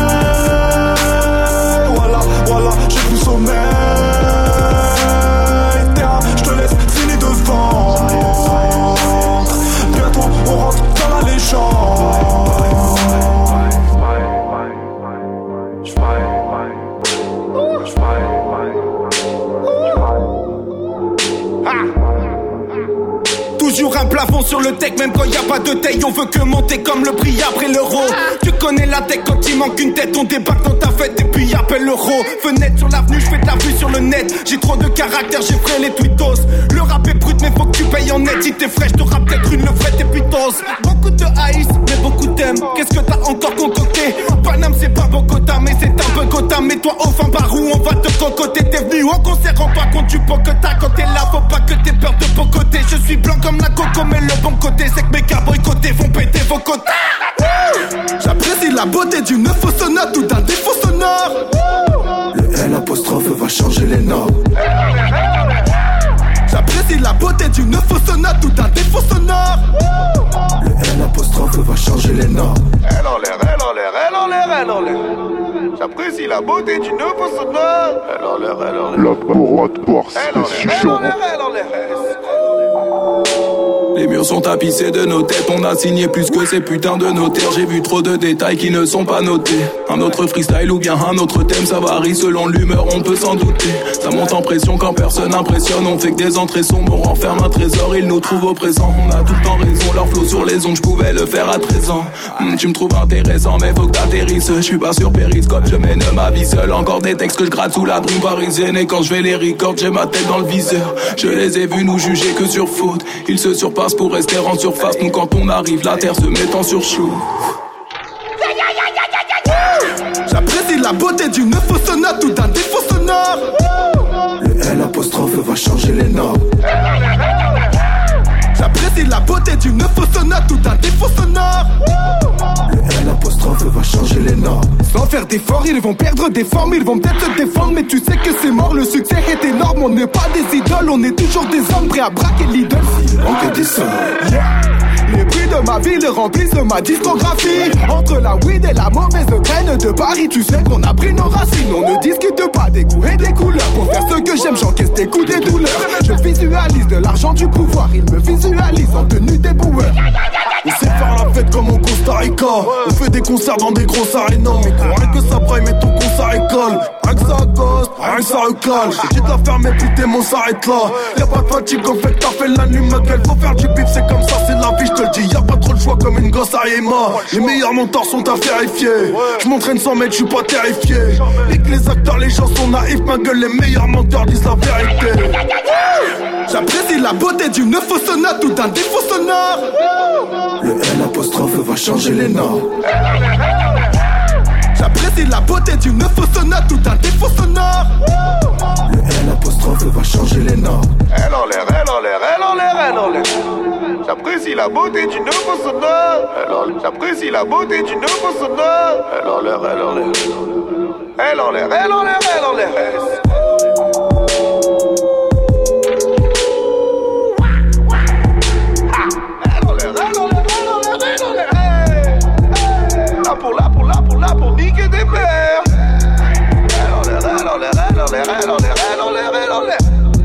Voilà, voilà, j'ai plus sommeil. Terrain, j'te laisse fini de vendre. Bientôt on rentre dans la légende. Toujours un plafond sur le tech, même quand y a pas de taille, on veut que monter comme le prix après l'euro. Tu connais la tech quand il manque une tête, on débarque dans ta fête et puis appelle l'euro. Fenêtre sur l'avenue, je fais de la vue sur le net. J'ai trop de caractère, j'ai frais les tweetos. Le rap est brut, mais faut que tu payes en net. Si t'es fraîche, t'auras peut-être une levrette et puis tos. Beaucoup de haïs, mais beaucoup t'aiment. Qu'est-ce que t'as encore concocté? Paname, c'est pas Bogota, mais c'est un peu Gotha. Mets-toi au fin bar où on va te cocoter. T'es venu au concert, rends-toi compte du pot que t'as. Quand t'es là, faut pas que t'aies peur de bocoter. Je suis blanc comme la coco, mais le bon côté, c'est que mes gars boycottés vont péter vos côtés. J'apprécie la beauté d'une fausse sonate ou d'un défaut sonore. Le L apostrophe va changer les normes. J'apprécie la beauté d'une fausse sonate ou d'un défaut sonore. Le L apostrophe va changer les normes. Elle en l'air, elle en l'air, elle en l'air, elle en l'air. J'apprécie la beauté d'une fausse sonore. Elle en l'air, elle en l'air. Laboratoire Elle en l'air, elle en l'air, elle en l'air. Les murs sont tapissés de nos têtes, on a signé plus que ces putains de notaires. J'ai vu trop de détails qui ne sont pas notés. Un autre freestyle ou bien un autre thème, ça varie selon l'humeur, on peut s'en douter. Ça monte en pression quand personne impressionne, on fait que des entrées sombres, on renferme un trésor, ils nous trouvent oppressants. On a tout le temps raison, leur flow sur les ondes, je pouvais le faire à treize ans. Hum, tu me trouves intéressant, mais faut que t'atterrisses. Je suis pas sur Périscope, je mène ma vie seule. Encore des textes que je gratte sous la brume parisienne. Et quand je vais les records, j'ai ma tête dans le viseur. Je les ai vus nous juger que sur faute. Ils se surpassent pour rester en surface. Nous quand on arrive, la terre se met en surchauffe. J'apprécie la beauté d'une fausse sonate ou d'un défaut sonore. Le L apostrophe va changer les normes. J'apprécie la beauté d'une fausse sonate ou d'un défaut sonore. Le L apostrophe va changer les normes. Sans faire d'efforts, ils vont perdre des formes, ils vont peut-être se défendre, mais tu sais que c'est mort, le succès est énorme. On n'est pas des idoles, on est toujours des hommes prêts à braquer l'idole. On fait des sommes. Yeah. Les prix de ma ville remplissent ma discographie. Entre la weed et la mauvaise graine de Paris, tu sais qu'on a pris nos racines. On ne discute pas des goûts et des couleurs. Pour faire ce que j'aime, j'encaisse des coups, des douleurs. Je visualise de l'argent, du pouvoir. Il me visualise en tenue des boueurs. On sait faire la fête comme au Costa Rica. On fait des concerts dans des grosses arénas. Mais crois que ça braille, mais ton con ça école. Rien que ça accoste, rien que ça recale. J'ai dit de la fermer, putain, mon s'arrête là. Y'a pas de fatigue, en fait, t'as fait la nuit, ma gueule. Faut faire du bif, c'est comme ça, c'est la vie, je te le dis. Y'a pas trop le choix comme une gosse à Yéma. Les meilleurs monteurs sont à vérifier. Je m'entraîne sans mètres, je suis pas terrifié. Et que les acteurs, les gens sont naïfs, ma gueule. Les meilleurs menteurs disent la vérité. J'apprécie la beauté d'une fausse note ou d'un défaut sonore. Le L apostrophe va changer les noms. J'apprécie la beauté d'une fausse note ou d'un défaut sonore. Le L apostrophe va changer les noms. Elle en l'air, elle en l'air, elle en l'air, elle en l'air. J'apprécie la beauté d'une fausse note. Elle en l'air, j'apprécie la beauté d'une fausse note. Elle en l'air, elle en l'air. Elle en l'air, elle en l'air, elle en l'air. Là pour là pour là pour là pour niquer des pères. Elle en l'air, elle en l'air, elle en l'air, elle en l'air, elle en l'air, elle en l'air.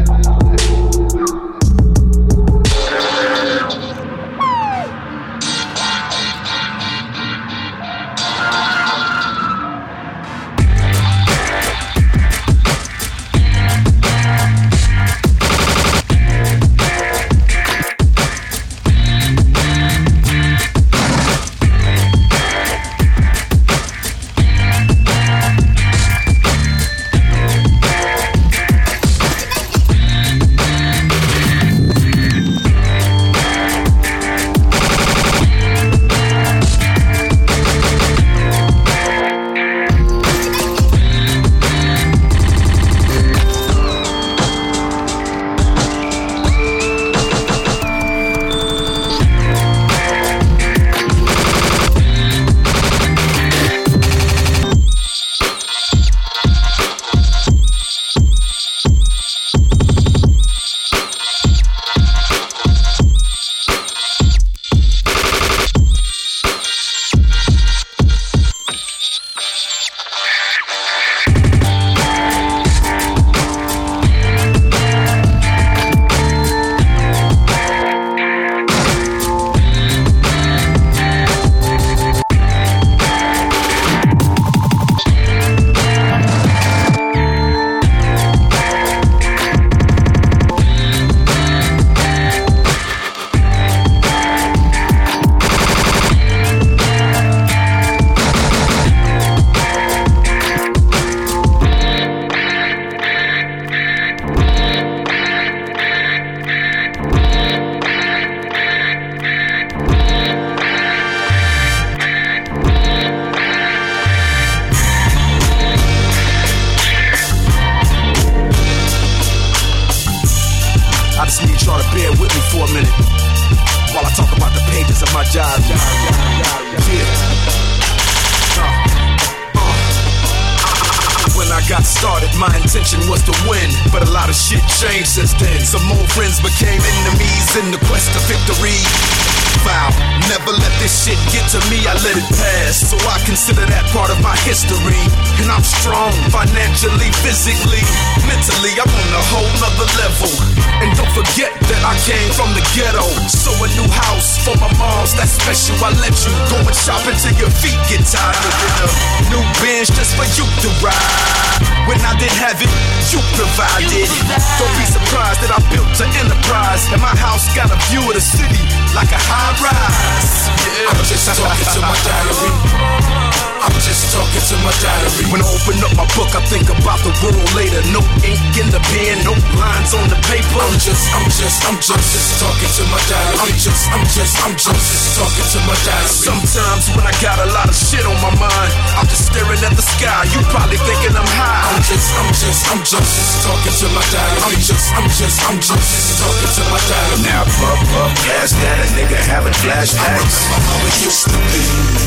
Physically, mentally, I'm on a whole nother level. And don't forget that I came from the ghetto. So a new house for my moms, that's special. I let you go and shop until your feet get tired. And a new Benz just for you to ride. When I didn't have it, you provided. Don't be surprised that I built an enterprise. And my house got a view of the city like a high rise. Yeah. I'm just talking to my diary. I'm just talking to my diary. When I open up my book, I think about the world later. No ink in the pen, no lines on the paper. I'm just, I'm just, I'm just, I'm just talking to my diary. I'm just, I'm just, I'm just, I'm just talking to my diary. Sometimes when I got a lot of shit on my mind, I'm just staring at the sky. You probably thinking I'm high. I'm I'm just, I'm just, I'm just talking to my diary. I'm just, I'm just, I'm just talking to my diary. Now puff, puff, gas that a nigga having flashbacks. How it used to be.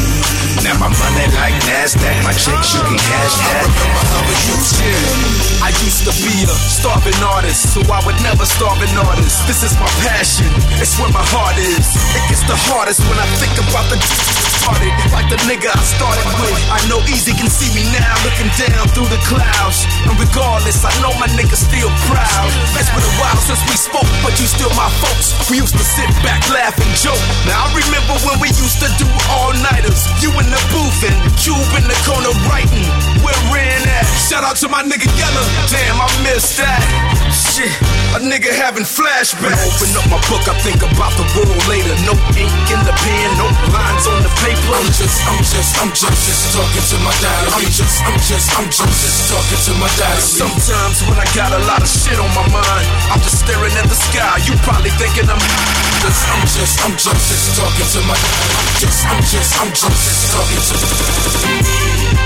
Now my money like NASDAQ, my checks you can cash that. How it used to be. I used to be a starving artist, so I would never starve an artist. This is my passion, it's where my heart is. It gets the hardest when I think about the started, like the nigga I started with. I know Easy can see me now, looking down through the clouds. And regardless, I know my nigga still proud. It's been a while since we spoke, but you still my folks. We used to sit back, laugh and joke. Now I remember when we used to do all-nighters. You in the booth and Cube in the corner writing. Where Ren at? Shout out to my nigga Yella. Damn, I missed that. Shit, a nigga having flashbacks. When I open up my book, I think about the world later. No ink in the pen, no lines on the paper. I'm just, I'm just, I'm just, just talking to my diary. I'm just, I'm just, I'm just, just talking to my diary. Sometimes when I got a lot of shit on my mind, I'm just staring at the sky. You probably thinking I'm just, I'm just, I'm just, just talking to my diary. I'm just, I'm just, I'm just, just talking to my diary.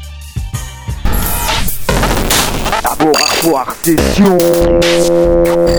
Laboratoire Session.